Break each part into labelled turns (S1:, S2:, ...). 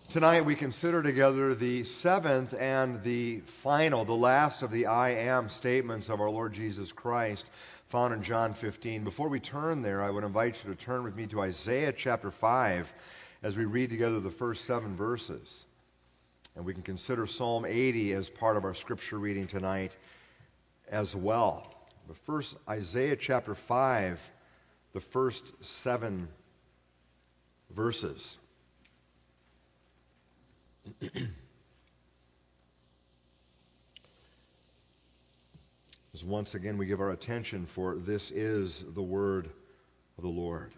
S1: Tonight we consider together the seventh and the final, the last of the I am statements of our Lord Jesus Christ found in John 15. Before we turn there, I would invite you to turn with me to Isaiah chapter 5 as we read together the first 7 verses. And we can consider Psalm 80 as part of our scripture reading tonight as well. But first, Isaiah chapter 5, the first 7 verses. As once again we give our attention, for this is the word of the Lord.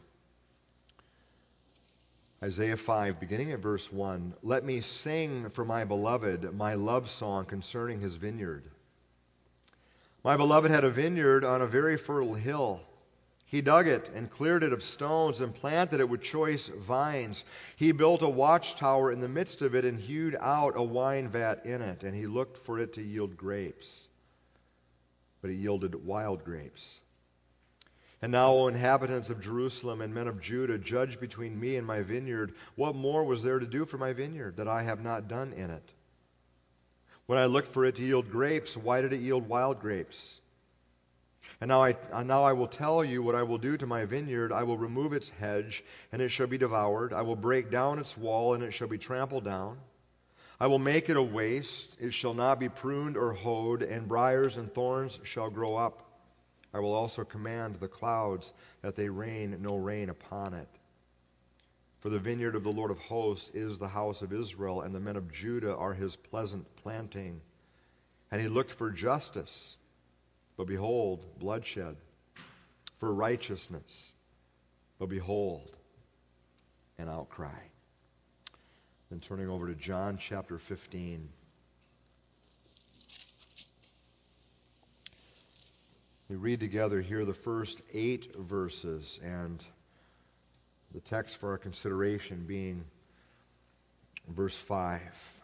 S1: Isaiah 5, beginning at verse 1. Let me sing for my beloved my love song concerning his vineyard. My beloved had a vineyard on a very fertile hill. He dug it and cleared it of stones and planted it with choice vines. He built a watchtower in the midst of it and hewed out a wine vat in it. And he looked for it to yield grapes. But it yielded wild grapes. And now, O inhabitants of Jerusalem and men of Judah, judge between me and my vineyard. What more was there to do for my vineyard that I have not done in it? When I looked for it to yield grapes, why did it yield wild grapes? And now I will tell you what I will do to my vineyard. I will remove its hedge, and it shall be devoured. I will break down its wall, and it shall be trampled down. I will make it a waste. It shall not be pruned or hoed, and briars and thorns shall grow up. I will also command the clouds that they rain no rain upon it. For the vineyard of the Lord of hosts is the house of Israel, and the men of Judah are his pleasant planting. And he looked for justice, but behold, bloodshed, for righteousness, but behold, an outcry. Then turning over to John chapter 15. We read together here the first 8 verses, and the text for our consideration being verse 5.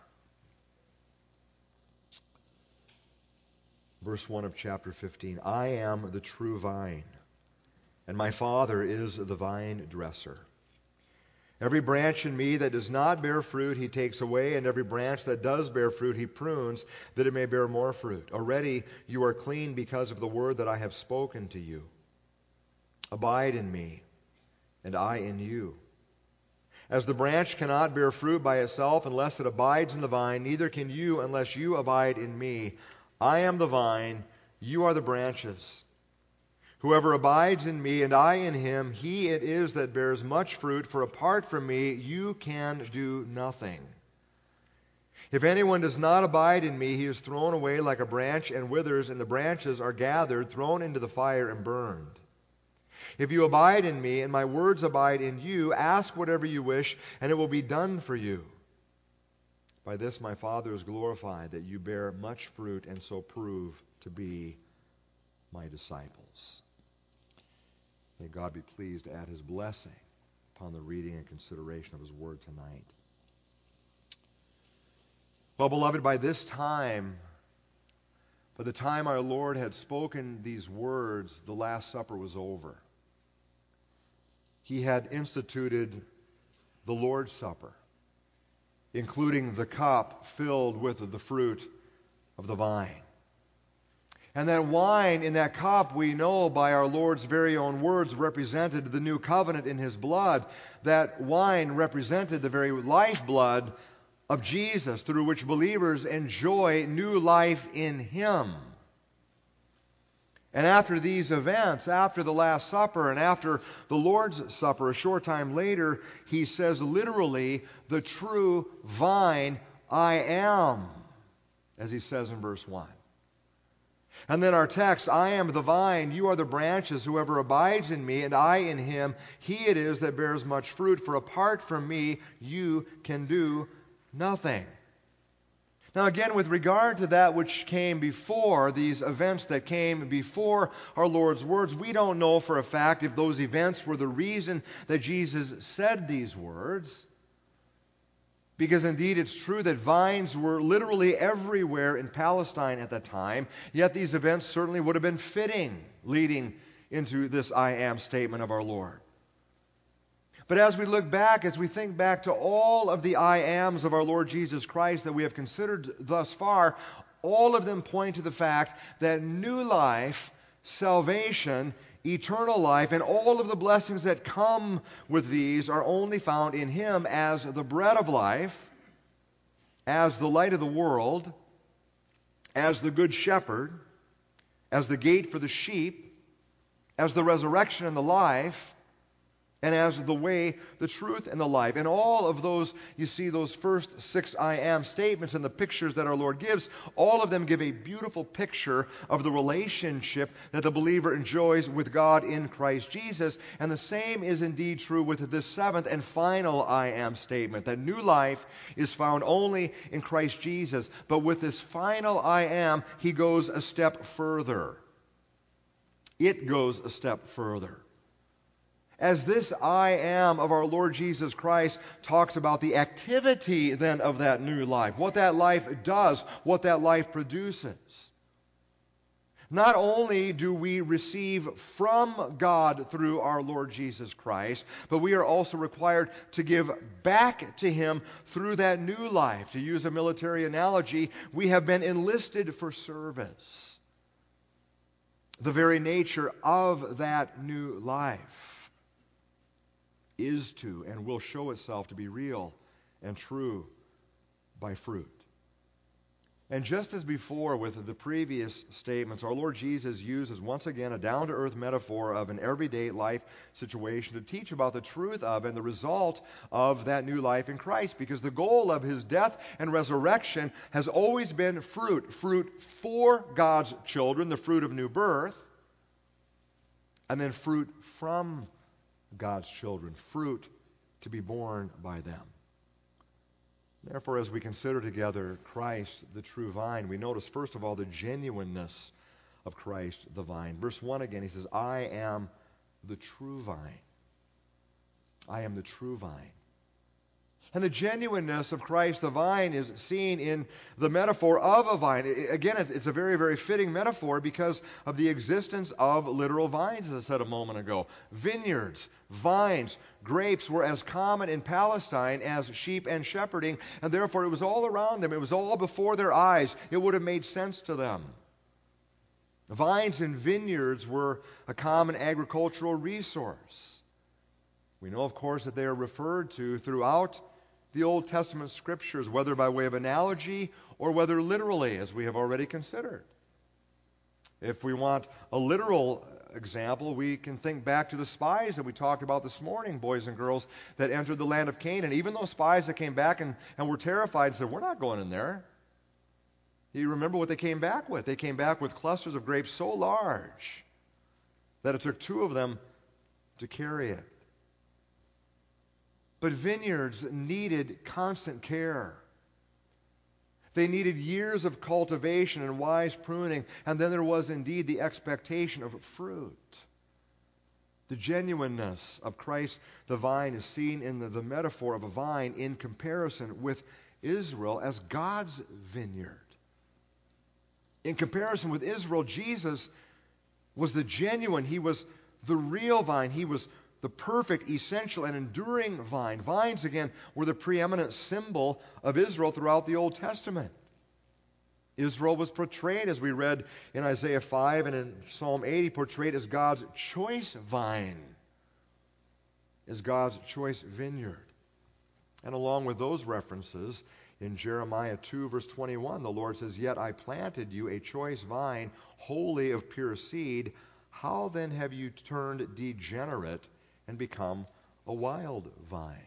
S1: Verse 1 of chapter 15. I am the true vine, and my Father is the vine dresser. Every branch in me that does not bear fruit he takes away, and every branch that does bear fruit he prunes, that it may bear more fruit. Already you are clean because of the word that I have spoken to you. Abide in me, and I in you. As the branch cannot bear fruit by itself unless it abides in the vine, neither can you unless you abide in me. I am the vine, you are the branches. Whoever abides in me and I in him, he it is that bears much fruit, for apart from me you can do nothing. If anyone does not abide in me, he is thrown away like a branch and withers, and the branches are gathered, thrown into the fire, and burned. If you abide in me and my words abide in you, ask whatever you wish, and it will be done for you. By this my Father is glorified, that you bear much fruit and so prove to be my disciples. May God be pleased to add his blessing upon the reading and consideration of his word tonight. Well, beloved, by the time our Lord had spoken these words, the Last Supper was over. He had instituted the Lord's Supper, including the cup filled with the fruit of the vine. And that wine in that cup, we know by our Lord's very own words, represented the new covenant in his blood. That wine represented the very lifeblood of Jesus, through which believers enjoy new life in him. And after these events, after the Last Supper and after the Lord's Supper, a short time later, he says literally, the true vine I am, as he says in verse 1. And then our text, I am the vine, you are the branches, whoever abides in me and I in him, he it is that bears much fruit, for apart from me you can do nothing. Now again, with regard to that which came before, these events that came before our Lord's words, we don't know for a fact if those events were the reason that Jesus said these words. Because indeed it's true that vines were literally everywhere in Palestine at that time, yet these events certainly would have been fitting leading into this I am statement of our Lord. But as we look back, as we think back to all of the I ams of our Lord Jesus Christ that we have considered thus far, all of them point to the fact that new life, salvation, eternal life, and all of the blessings that come with these are only found in Him as the bread of life, as the light of the world, as the good shepherd, as the gate for the sheep, as the resurrection and the life, and as the way, the truth, and the life. And all of those, you see, those first 6 I am statements and the pictures that our Lord gives, all of them give a beautiful picture of the relationship that the believer enjoys with God in Christ Jesus. And the same is indeed true with this 7th and final I am statement, that new life is found only in Christ Jesus. But with this final I am, He goes a step further. It goes a step further. As this I am of our Lord Jesus Christ talks about the activity then of that new life, what that life does, what that life produces. Not only do we receive from God through our Lord Jesus Christ, but we are also required to give back to Him through that new life. To use a military analogy, we have been enlisted for service. The very nature of that new life is to and will show itself to be real and true by fruit. And just as before with the previous statements, our Lord Jesus uses once again a down-to-earth metaphor of an everyday life situation to teach about the truth of and the result of that new life in Christ, because the goal of His death and resurrection has always been fruit for God's children, the fruit of new birth, and then fruit from God's children, fruit to be borne by them. Therefore, as we consider together Christ, the true vine, we notice, first of all, the genuineness of Christ, the vine. Verse 1 again, he says, I am the true vine. I am the true vine. And the genuineness of Christ the vine is seen in the metaphor of a vine. Again, it's a very, very fitting metaphor because of the existence of literal vines, as I said a moment ago. Vineyards, vines, grapes were as common in Palestine as sheep and shepherding, and therefore it was all around them. It was all before their eyes. It would have made sense to them. Vines and vineyards were a common agricultural resource. We know, of course, that they are referred to throughout the Old Testament scriptures, whether by way of analogy or whether literally, as we have already considered. If we want a literal example, we can think back to the spies that we talked about this morning, boys and girls, that entered the land of Canaan. Even those spies that came back and were terrified and said, we're not going in there. You remember what they came back with? They came back with clusters of grapes so large that it took 2 of them to carry it. But vineyards needed constant care. They needed years of cultivation and wise pruning, and then there was indeed the expectation of fruit. The genuineness of Christ the vine is seen in the metaphor of a vine in comparison with Israel as God's vineyard. In comparison with Israel, Jesus was the genuine, He was the real vine, He was the perfect, essential, and enduring vine. Vines, again, were the preeminent symbol of Israel throughout the Old Testament. Israel was portrayed, as we read in Isaiah 5 and in Psalm 80, portrayed as God's choice vine, as God's choice vineyard. And along with those references, in Jeremiah 2, verse 21, the Lord says, Yet I planted you a choice vine, wholly of pure seed. How then have you turned degenerate and become a wild vine?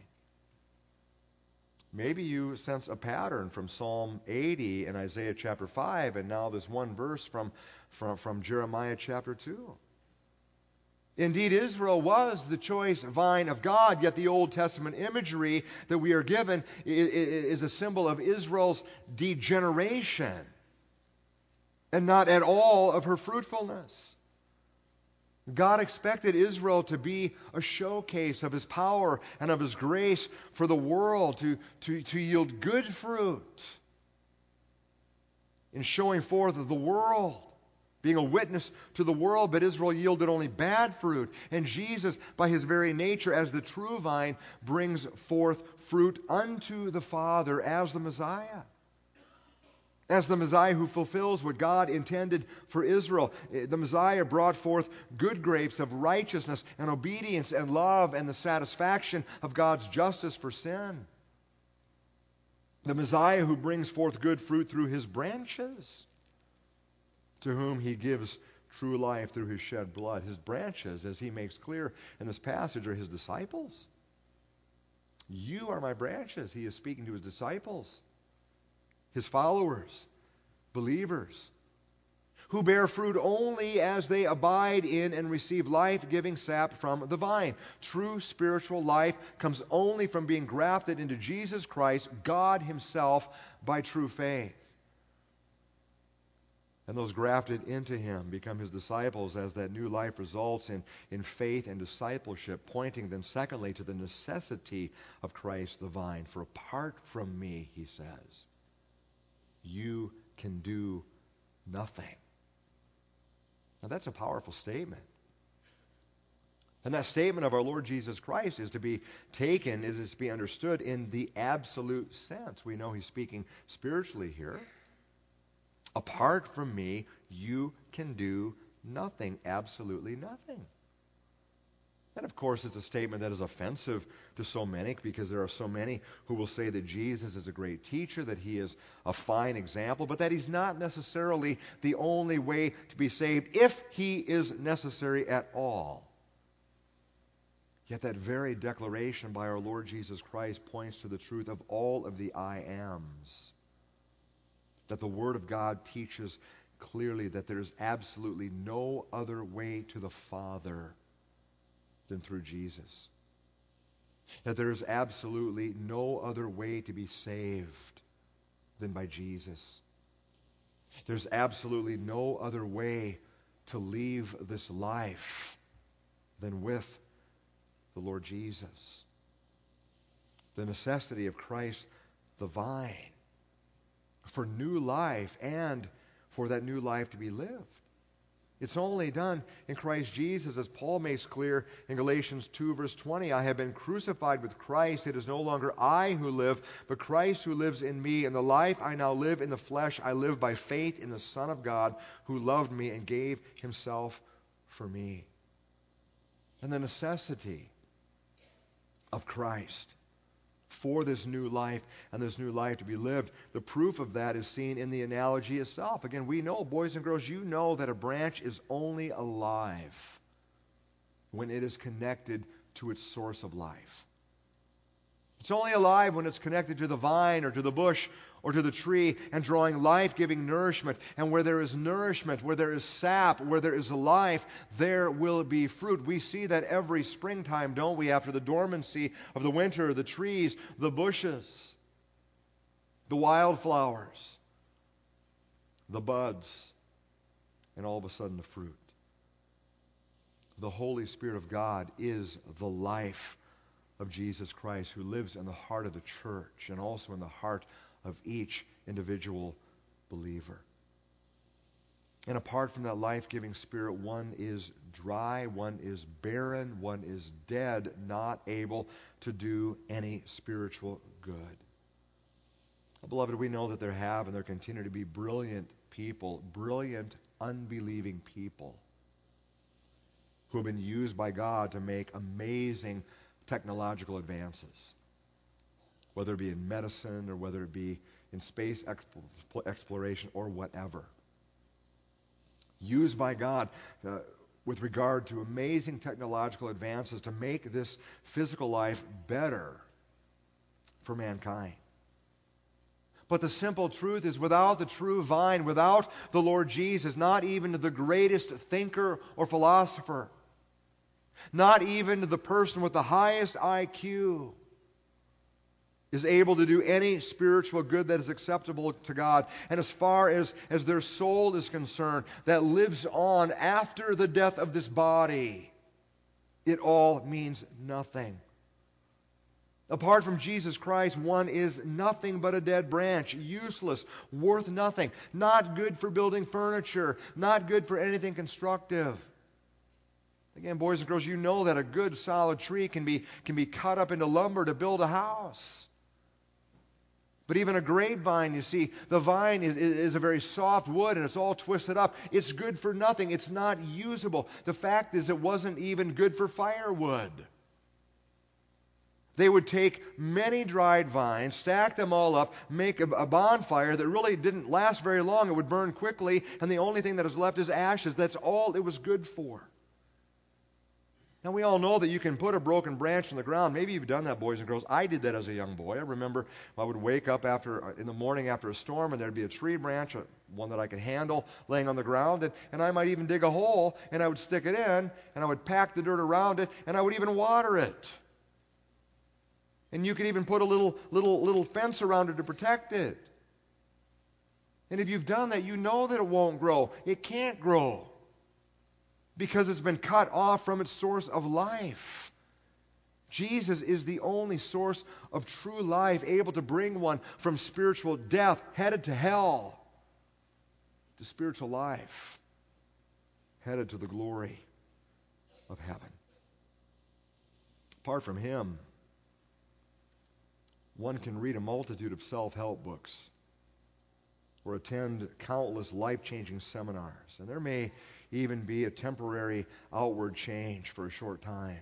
S1: Maybe you sense a pattern from Psalm 80 and Isaiah chapter 5, and now this one verse from Jeremiah chapter 2. Indeed, Israel was the choice vine of God, yet the Old Testament imagery that we are given is a symbol of Israel's degeneration and not at all of her fruitfulness. God expected Israel to be a showcase of His power and of His grace for the world, to yield good fruit in showing forth of the world being a witness to the world, but Israel yielded only bad fruit. And Jesus, by his very nature as the true vine, brings forth fruit unto the Father as the Messiah. As the Messiah who fulfills what God intended for Israel. The Messiah brought forth good grapes of righteousness and obedience and love and the satisfaction of God's justice for sin. The Messiah who brings forth good fruit through his branches, to whom he gives true life through his shed blood. His branches, as he makes clear in this passage, are his disciples. You are my branches. He is speaking to his disciples, his followers, believers, who bear fruit only as they abide in and receive life-giving sap from the vine. True spiritual life comes only from being grafted into Jesus Christ, God himself, by true faith. And those grafted into him become his disciples as that new life results in faith and discipleship, pointing then secondly to the necessity of Christ the vine. For apart from me, he says, you can do nothing. Now that's a powerful statement. And that statement of our Lord Jesus Christ is to be taken, it is to be understood in the absolute sense. We know he's speaking spiritually here. Apart from me, you can do nothing, absolutely nothing. And of course, it's a statement that is offensive to so many, because there are so many who will say that Jesus is a great teacher, that he is a fine example, but that he's not necessarily the only way to be saved, if he is necessary at all. Yet that very declaration by our Lord Jesus Christ points to the truth of all of the I ams. That the Word of God teaches clearly that there is absolutely no other way to the Father than through Jesus. That there is absolutely no other way to be saved than by Jesus. There's absolutely no other way to leave this life than with the Lord Jesus. The necessity of Christ the vine for new life and for that new life to be lived. It's only done in Christ Jesus, as Paul makes clear in Galatians 2, verse 20. I have been crucified with Christ. It is no longer I who live, but Christ who lives in me. And the life I now live in the flesh, I live by faith in the Son of God, who loved me and gave himself for me. And the necessity of Christ for this new life and this new life to be lived. The proof of that is seen in the analogy itself. Again, we know, boys and girls, you know that a branch is only alive when it is connected to its source of life. It's only alive when it's connected to the vine or to the bush or to the tree and drawing life-giving nourishment. And where there is nourishment, where there is sap, where there is life, there will be fruit. We see that every springtime, don't we? After the dormancy of the winter, the trees, the bushes, the wildflowers, the buds, and all of a sudden the fruit. The Holy Spirit of God is the life of Jesus Christ, who lives in the heart of the church and also in the heart of each individual believer. And apart from that life-giving Spirit, one is dry, one is barren, one is dead, not able to do any spiritual good. Beloved, we know that there have and there continue to be brilliant people, brilliant, unbelieving people who have been used by God to make amazing technological advances, whether it be in medicine or whether it be in space exploration or whatever. Used by God with regard to amazing technological advances to make this physical life better for mankind. But the simple truth is, without the true vine, without the Lord Jesus, not even the greatest thinker or philosopher, not even the person with the highest IQ is able to do any spiritual good that is acceptable to God. And as far as their soul is concerned, that lives on after the death of this body, it all means nothing. Apart from Jesus Christ, one is nothing but a dead branch, useless, worth nothing, not good for building furniture, not good for anything constructive. Again, boys and girls, you know that a good solid tree can be cut up into lumber to build a house. But even a grapevine, you see, the vine is a very soft wood and it's all twisted up. It's good for nothing. It's not usable. The fact is it wasn't even good for firewood. They would take many dried vines, stack them all up, make a bonfire that really didn't last very long. It would burn quickly, and the only thing that is left is ashes. That's all it was good for. Now, we all know that you can put a broken branch in the ground. Maybe you've done that, boys and girls. I did that as a young boy. I remember I would wake up in the morning after a storm, and there'd be a tree branch, one that I could handle, laying on the ground, and I might even dig a hole, and I would stick it in, and I would pack the dirt around it, and I would even water it. And you could even put a little fence around it to protect it. And if you've done that, you know that it won't grow. It can't grow because it's been cut off from its source of life. Jesus is the only source of true life, able to bring one from spiritual death, headed to hell, to spiritual life, headed to the glory of heaven. Apart from Him, one can read a multitude of self-help books or attend countless life-changing seminars, and there may even be a temporary outward change for a short time.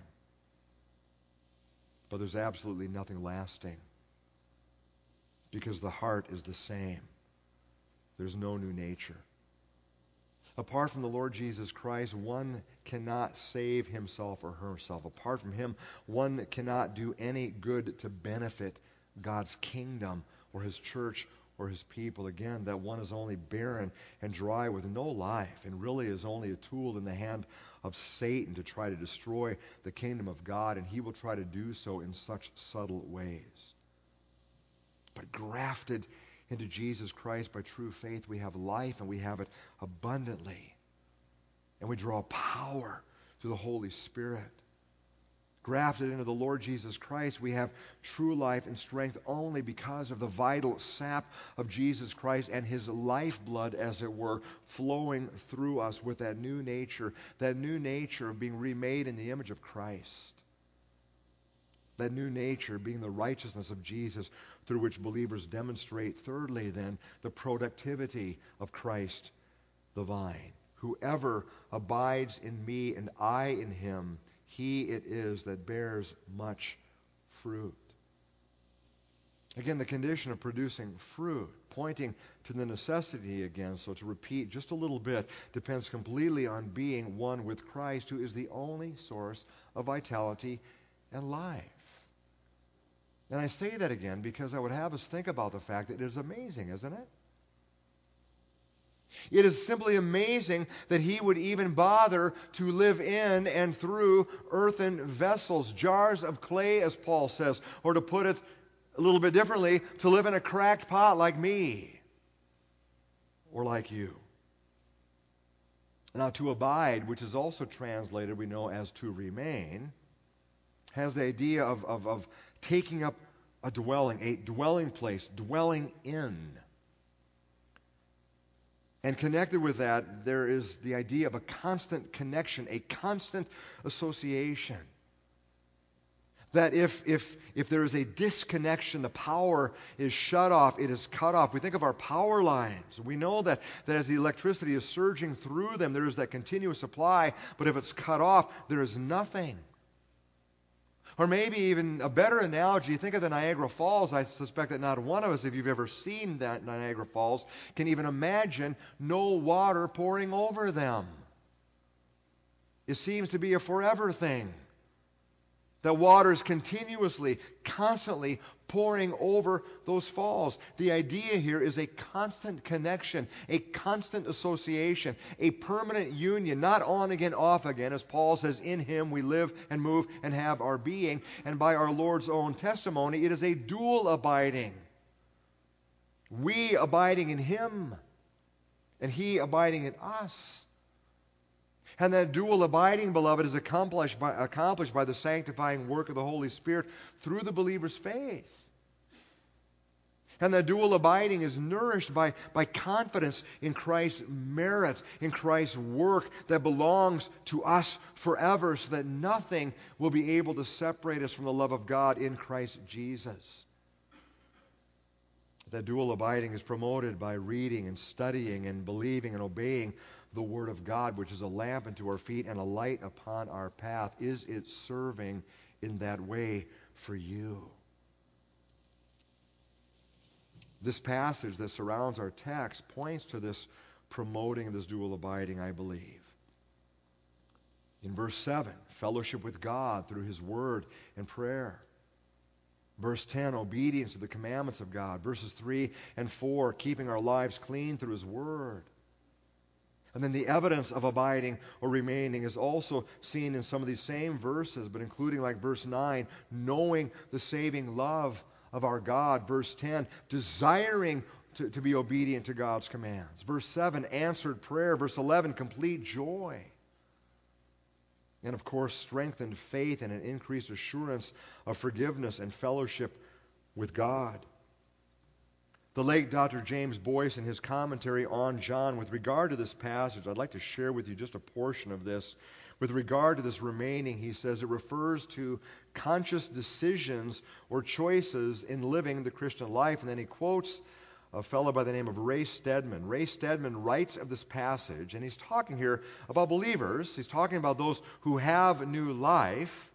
S1: But there's absolutely nothing lasting because the heart is the same. There's no new nature. Apart from the Lord Jesus Christ, one cannot save himself or herself. Apart from Him, one cannot do any good to benefit God's kingdom or His church or His people. Again, that one is only barren and dry with no life and really is only a tool in the hand of Satan to try to destroy the kingdom of God, and he will try to do so in such subtle ways. But grafted into Jesus Christ by true faith, we have life, and we have it abundantly. And we draw power through the Holy Spirit. Grafted into the Lord Jesus Christ, we have true life and strength only because of the vital sap of Jesus Christ and His lifeblood, as it were, flowing through us with that new nature of being remade in the image of Christ. That new nature being the righteousness of Jesus, through which believers demonstrate, thirdly then, the productivity of Christ the vine. Whoever abides in me and I in him, he it is that bears much fruit. Again, the condition of producing fruit, pointing to the necessity again, so to repeat just a little bit, depends completely on being one with Christ, who is the only source of vitality and life. And I say that again because I would have us think about the fact that it is amazing, isn't it? It is simply amazing that He would even bother to live in and through earthen vessels, jars of clay, as Paul says, or to put it a little bit differently, to live in a cracked pot like me or like you. Now, to abide, which is also translated, we know, as to remain, has the idea of taking up a dwelling place, dwelling in. And connected with that, there is the idea of a constant connection, a constant association. That if there is a disconnection, the power is shut off, it is cut off. We think of our power lines. We know that as the electricity is surging through them, there is that continuous supply, but if it's cut off, there is nothing. Or maybe even a better analogy, think of the Niagara Falls. I suspect that not one of us, if you've ever seen that Niagara Falls, can even imagine no water pouring over them. It seems to be a forever thing. That water is continuously, constantly pouring over those falls. The idea here is a constant connection, a constant association, a permanent union, not on again, off again. As Paul says, in Him we live and move and have our being. And by our Lord's own testimony, it is a dual abiding. We abiding in Him and He abiding in us. And that dual abiding, beloved, is accomplished by the sanctifying work of the Holy Spirit through the believer's faith. And that dual abiding is nourished by confidence in Christ's merit, in Christ's work that belongs to us forever, so that nothing will be able to separate us from the love of God in Christ Jesus. That dual abiding is promoted by reading and studying and believing and obeying the Word of God, which is a lamp unto our feet and a light upon our path. Is it serving in that way for you? This passage that surrounds our text points to this promoting of this dual abiding, I believe. In verse 7, fellowship with God through His Word and prayer. Verse 10, obedience to the commandments of God. Verses 3 and 4, keeping our lives clean through His Word. And then the evidence of abiding or remaining is also seen in some of these same verses, but including like verse 9, knowing the saving love of our God. Verse 10, desiring to be obedient to God's commands. Verse 7, answered prayer. Verse 11, complete joy. And of course, strengthened faith and an increased assurance of forgiveness and fellowship with God. The late Dr. James Boyce, in his commentary on John with regard to this passage, I'd like to share with you just a portion of this. With regard to this remaining, he says it refers to conscious decisions or choices in living the Christian life. And then he quotes a fellow by the name of Ray Stedman. Ray Stedman writes of this passage, and he's talking here about believers. He's talking about those who have new life.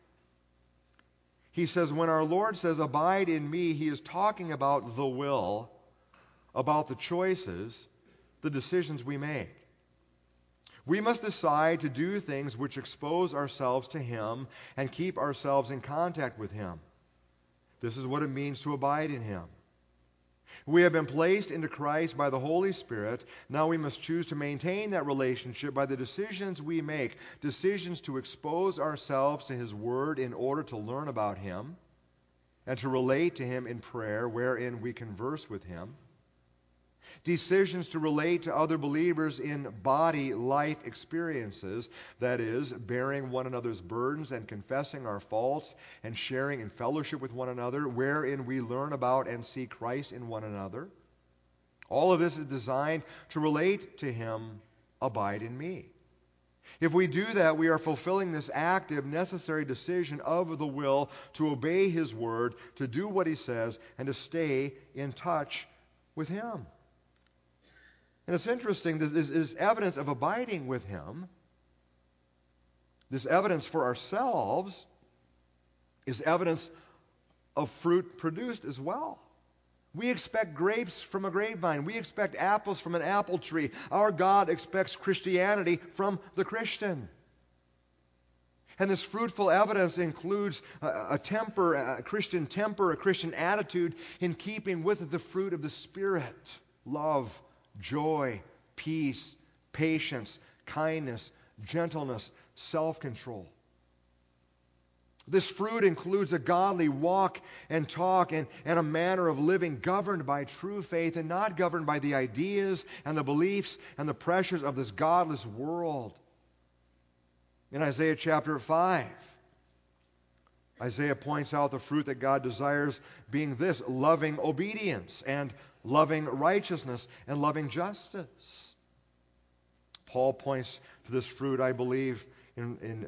S1: He says, when our Lord says, abide in me, He is talking about the will, about the choices, the decisions we make. We must decide to do things which expose ourselves to Him and keep ourselves in contact with Him. This is what it means to abide in Him. We have been placed into Christ by the Holy Spirit. Now we must choose to maintain that relationship by the decisions we make. Decisions to expose ourselves to His Word in order to learn about Him and to relate to Him in prayer, wherein we converse with Him. Decisions to relate to other believers in body life experiences, that is, bearing one another's burdens and confessing our faults and sharing in fellowship with one another, wherein we learn about and see Christ in one another. All of this is designed to relate to Him, abide in me. If we do that, we are fulfilling this active, necessary decision of the will to obey His Word, to do what He says, and to stay in touch with Him. And it's interesting, this is evidence of abiding with Him. This evidence for ourselves is evidence of fruit produced as well. We expect grapes from a grapevine. We expect apples from an apple tree. Our God expects Christianity from the Christian. And this fruitful evidence includes a Christian temper, a Christian attitude in keeping with the fruit of the Spirit: love, joy, peace, patience, kindness, gentleness, self-control. This fruit includes a godly walk and talk and a manner of living governed by true faith and not governed by the ideas and the beliefs and the pressures of this godless world. In Isaiah chapter 5, Isaiah points out the fruit that God desires being this: loving obedience and loving righteousness and loving justice. Paul points to this fruit, I believe, in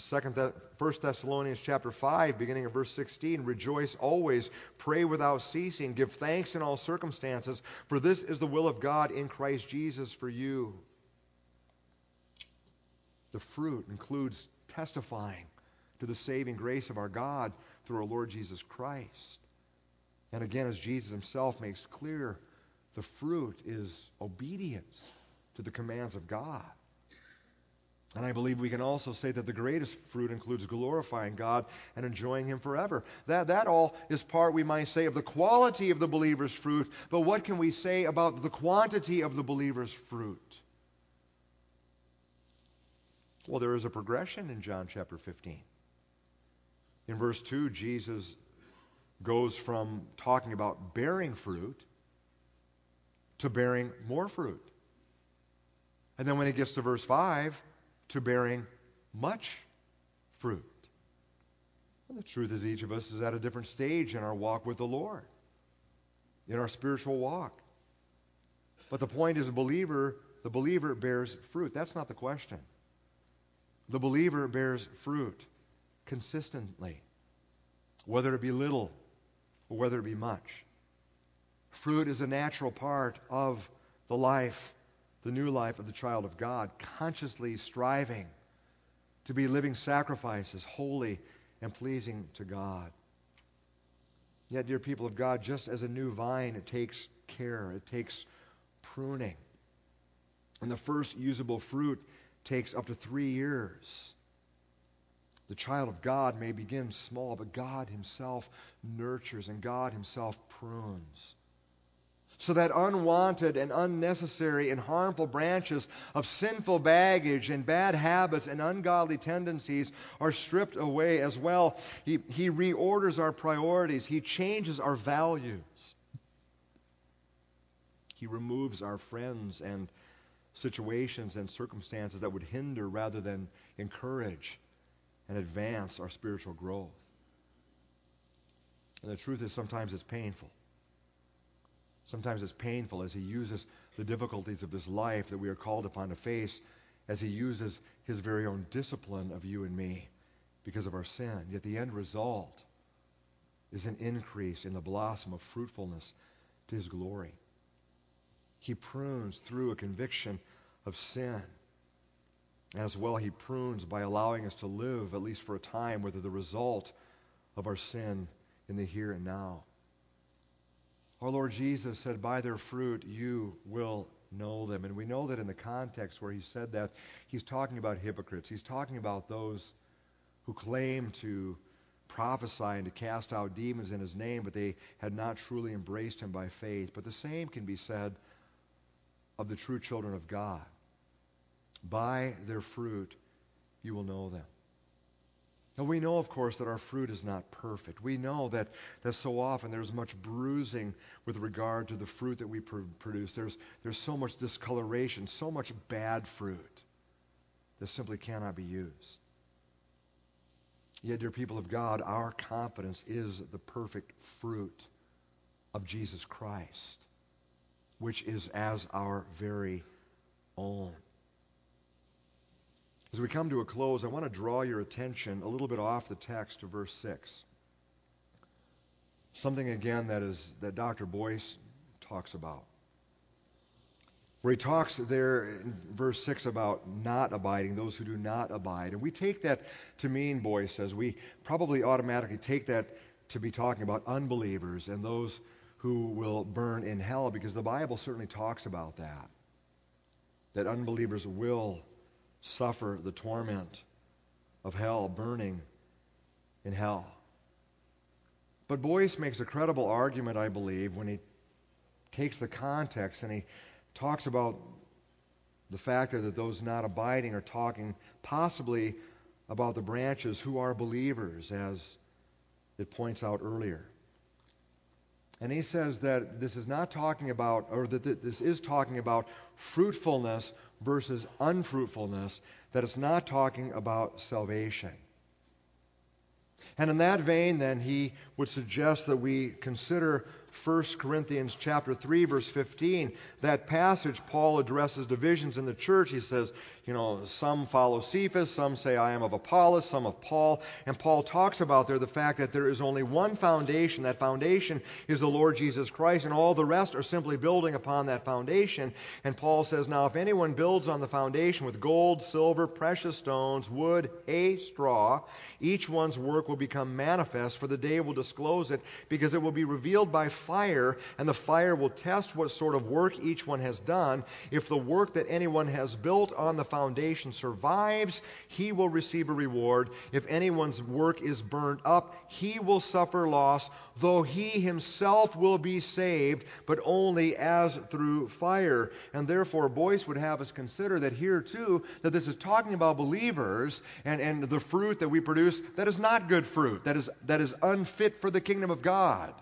S1: 1 Thessalonians chapter 5, beginning of verse 16. Rejoice always, pray without ceasing, give thanks in all circumstances, for this is the will of God in Christ Jesus for you. The fruit includes testifying to the saving grace of our God through our Lord Jesus Christ. And again, as Jesus Himself makes clear, the fruit is obedience to the commands of God. And I believe we can also say that the greatest fruit includes glorifying God and enjoying Him forever. That all is part, we might say, of the quality of the believer's fruit. But what can we say about the quantity of the believer's fruit? Well, there is a progression in John chapter 15. In verse 2, Jesus goes from talking about bearing fruit to bearing more fruit. And then when he gets to verse 5, to bearing much fruit. And the truth is, each of us is at a different stage in our walk with the Lord, in our spiritual walk. But the point is, the believer bears fruit. That's not the question. The believer bears fruit consistently, whether it be little or whether it be much. Fruit is a natural part of the life, the new life of the child of God, consciously striving to be living sacrifices, holy and pleasing to God. Yet, dear people of God, just as a new vine, it takes care, it takes pruning. And the first usable fruit takes up to 3 years. The child of God may begin small, but God Himself nurtures and God Himself prunes, so that unwanted and unnecessary and harmful branches of sinful baggage and bad habits and ungodly tendencies are stripped away as well. He reorders our priorities. He changes our values. He removes our friends and situations and circumstances that would hinder rather than encourage and advance our spiritual growth. And the truth is, sometimes it's painful. Sometimes it's painful as He uses the difficulties of this life that we are called upon to face, as He uses His very own discipline of you and me because of our sin. Yet the end result is an increase in the blossom of fruitfulness to His glory. He prunes through a conviction of sin. As well, He prunes by allowing us to live, at least for a time, with the result of our sin in the here and now. Our Lord Jesus said, by their fruit you will know them. And we know that in the context where He said that, He's talking about hypocrites. He's talking about those who claim to prophesy and to cast out demons in His name, but they had not truly embraced Him by faith. But the same can be said of the true children of God. By their fruit you will know them. And we know, of course, that our fruit is not perfect. We know that so often there's much bruising with regard to the fruit that we produce. There's so much discoloration, so much bad fruit that simply cannot be used. Yet, dear people of God, our confidence is the perfect fruit of Jesus Christ, which is as our very own. As we come to a close, I want to draw your attention a little bit off the text to verse 6. Something, again, that Dr. Boyce talks about. Where he talks there in verse 6 about not abiding, those who do not abide. And we take that to mean, Boyce says, we probably automatically take that to be talking about unbelievers and those who will burn in hell, because the Bible certainly talks about that unbelievers will suffer the torment of hell, burning in hell. But Boyce makes a credible argument, I believe, when he takes the context and he talks about the fact that those not abiding are talking possibly about the branches who are believers, as it points out earlier. And he says that this is not talking about, or that this is talking about fruitfulness versus unfruitfulness, that it's not talking about salvation. And in that vein, then, he would suggest that we consider 1 Corinthians chapter 3, verse 15. That passage, Paul addresses divisions in the church. He says, some follow Cephas, some say I am of Apollos, some of Paul. And Paul talks about there the fact that there is only one foundation. That foundation is the Lord Jesus Christ, and all the rest are simply building upon that foundation. And Paul says, now if anyone builds on the foundation with gold, silver, precious stones, wood, hay, straw, each one's work will become manifest, for the day will disclose it, because it will be revealed by fire, and the fire will test what sort of work each one has done. If the work that anyone has built on the foundation survives, he will receive a reward. If anyone's work is burnt up, he will suffer loss, though he himself will be saved, but only as through fire. And therefore, Boyce would have us consider that here too, that this is talking about believers and the fruit that we produce that is not good fruit, that is unfit for the kingdom of God.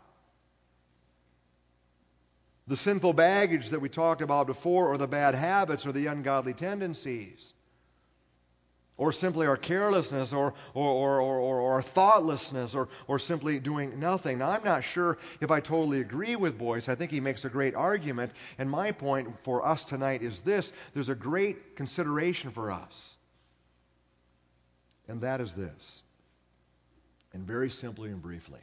S1: The sinful baggage that we talked about before, or the bad habits, or the ungodly tendencies. or simply our carelessness, or our thoughtlessness, or simply doing nothing. Now, I'm not sure if I totally agree with Boyce. I think he makes a great argument, and my point for us tonight is this. There's a great consideration for us, and that is this, and very simply and briefly.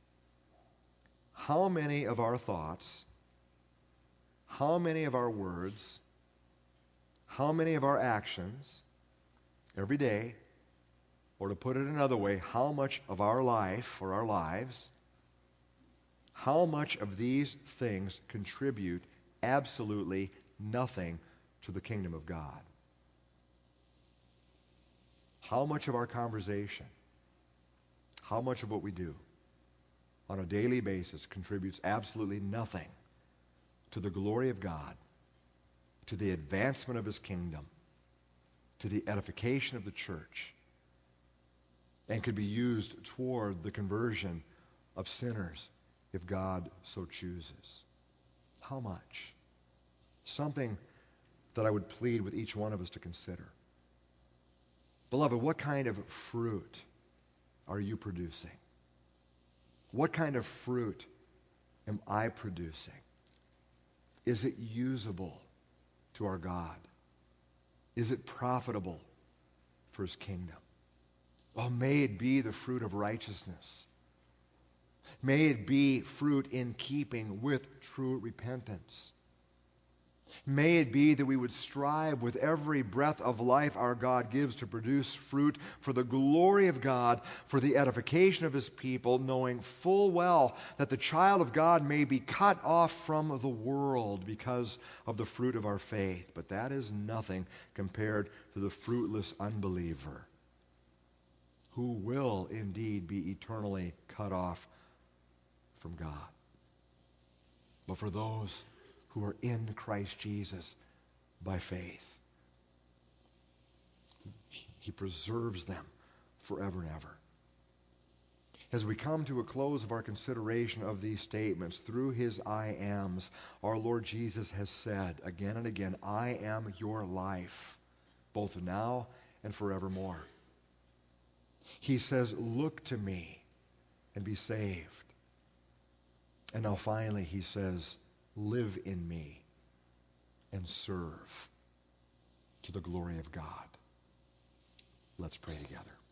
S1: How many of our thoughts, how many of our words, how many of our actions every day, or to put it another way, how much of our life or our lives, how much of these things contribute absolutely nothing to the kingdom of God? How much of our conversation, how much of what we do on a daily basis contributes absolutely nothing to the glory of God, to the advancement of His kingdom, to the edification of the church, and could be used toward the conversion of sinners if God so chooses? How much? Something that I would plead with each one of us to consider. Beloved, what kind of fruit are you producing? What kind of fruit am I producing? Is it usable to our God? Is it profitable for His kingdom? Oh, may it be the fruit of righteousness. May it be fruit in keeping with true repentance. May it be that we would strive with every breath of life our God gives to produce fruit for the glory of God, for the edification of His people, knowing full well that the child of God may be cut off from the world because of the fruit of our faith. But that is nothing compared to the fruitless unbeliever, who will indeed be eternally cut off from God. But for those who are in Christ Jesus by faith, He preserves them forever and ever. As we come to a close of our consideration of these statements, through His I ams, our Lord Jesus has said again and again, I am your life, both now and forevermore. He says, look to me and be saved. And now finally He says, live in me and serve to the glory of God. Let's pray together.